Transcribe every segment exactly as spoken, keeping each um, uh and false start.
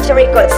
Touch Records.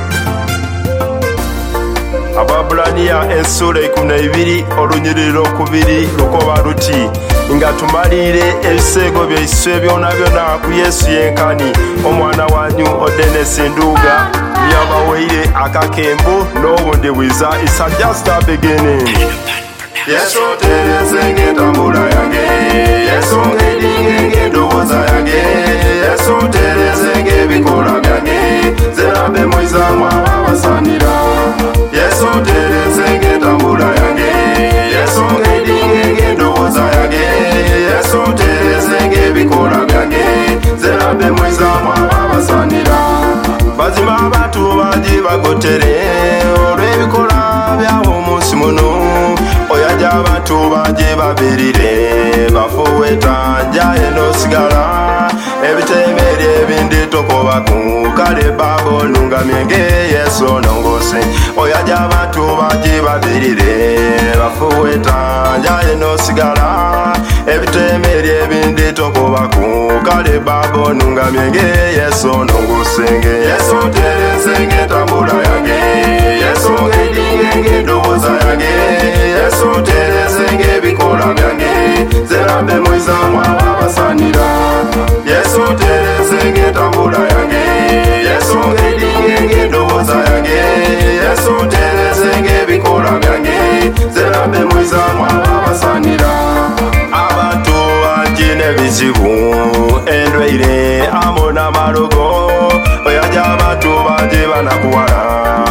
Ababulaniya ensula ikumi na ibiri olunyiriri lwokubiri lukoba luti nga tumalire ebisego byaiswe byona byona ku Yesu yenkani omwana wanyu Odenesi Nduga yabaweire akakembo n'obundi bwiza. It's just a beginning. Yesu tereze ng'entambula yange, Yesu ng'edinge ng'endowooza yange, Yesu tereze ng'ebikola byange, nze nambe mwizamu ababasanira. Yesu tereze ng'entambula yange, Yesu ng'edinge ng'endowooza yange, Yesu tereze ng'ebikola byange, nze nambe mwizamu ababasanira. Bazima abantu bangi bagotere olw'ebikola byabo omunsi muno. Oyaja abantu bangi babirire bafuweta njaye nosigala ebitemeri ebindi tokobaku kale babo nungamyenge Yesu nongose. Oyaja abantu bangi babirire bafuweta njaye nosigala ebitemeri ebindi tokobaku kale babo nungamyenge Yesu nongosenge. Yesu tereze ng'entambula yange, Yesu ng'edinge ng'endowooza yange, Yesu tereze ng'ebikola byange, nze nambe mwizamu ababasanira. Yesu tereze ng'entambula yange, Yesu ng'edinge ng'endowooza yange, Yesu tereze ng'ebikola byange, nze nambe mwizamu ababasanira. Abantu bangi n'ebizibu endwaire amo n'amalogo, oyaja abantu bangi banakuwala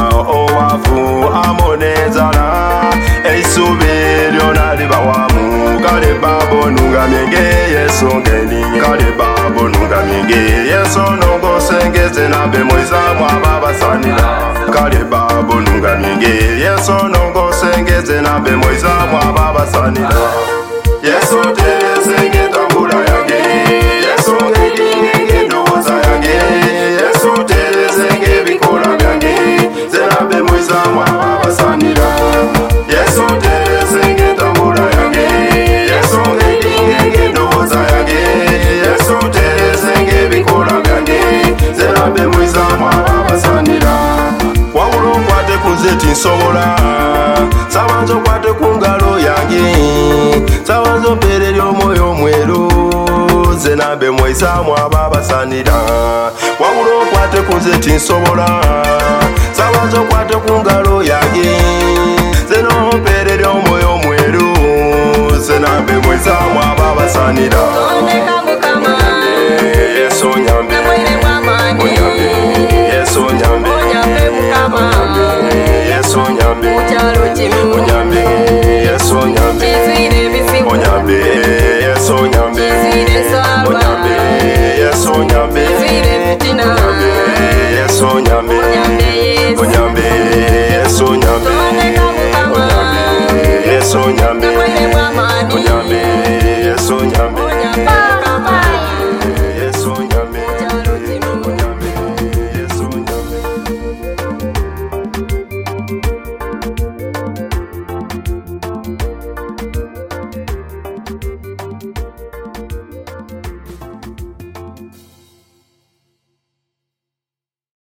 owavu amo n'enzala, eisubi lyona libawamu kale babo nungamyenge Yesu ng'edinge kale babo nungamyenge Yesu nongosengeze nambe mwizamu ababasanira. Kale babo nungamyenge Yesu nongosengeze nambe mwizamu ababasanira. Yesu tereze ng'entambula yange, Yesu ng'edinge ng'endowooza yange, Yesu tereze ng'ebikola byange, nze nambe mwizamu ababasanira. Yesu tereze ng'entambula yange, Yesu ng'edinge ng'endowooza yange, Yesu tereze ng'ebikola byange, nze nambe mwizamu ababasanira. Wabula okwate ku nze tinsobola, sabanza okwate ku ngalo yange, sabanza ompeerera omwoyo omweru, nze nambe mwizamu ababasanira. Wabula okwate ku nze tinsobola, sabanza okwate ku ngalo yange, nze nompeerera omwoyo omweru, nze nambe mwizamu ababasanira. Yesu onyambe, onyambe, Yesu onyambe, Yesu onyambe, onyambe, Yesu onyambe, onyambe, Yesu onyambe, onyambe, Yesu onyambe, onyambe, Yesu onyambe, onyambe, Yesu onyambe, onyambe, Yesu onyambe.